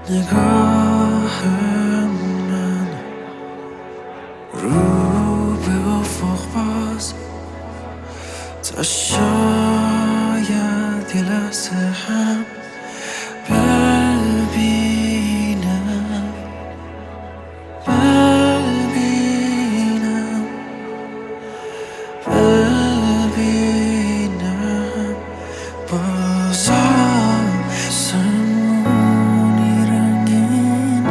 نگاه من رو به افق باز تا شاید یه لحظه هم ببینم باز آسمونی رنگین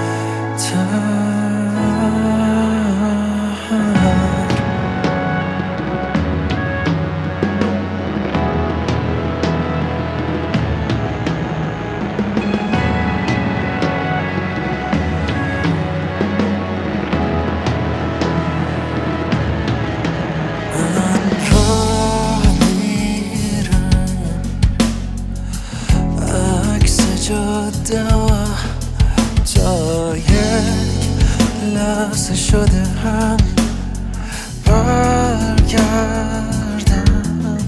جاده تا یک لحظه شده هم برگردم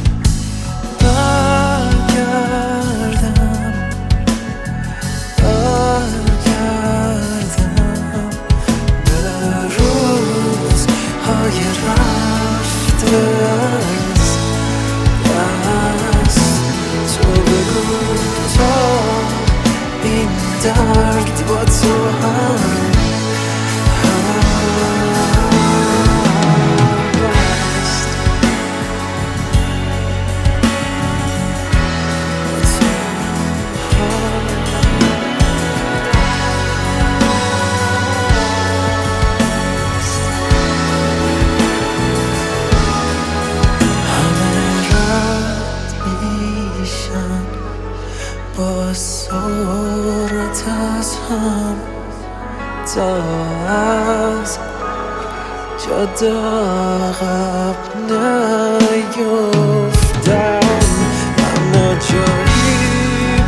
به روزهای رفته از دست. تو بگو تا این درد با تو هم هست. همه رد میشن با صورت از هم تا از جاده عقب نیفتم. اما جایی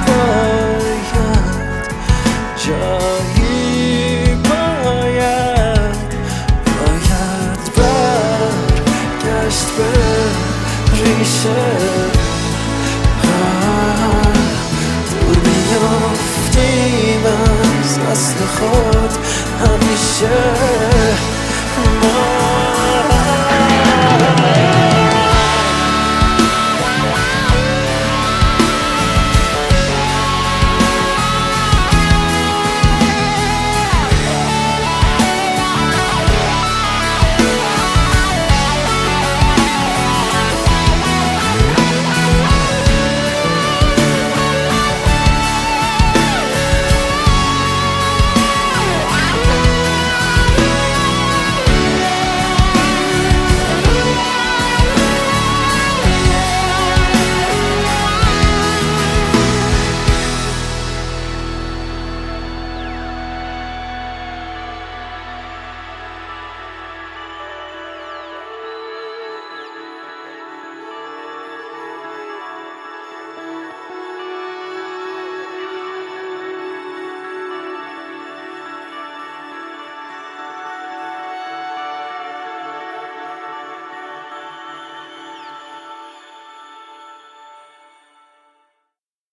باید برگشت به ریشه. دور میافتیم از اصل خود همیشه.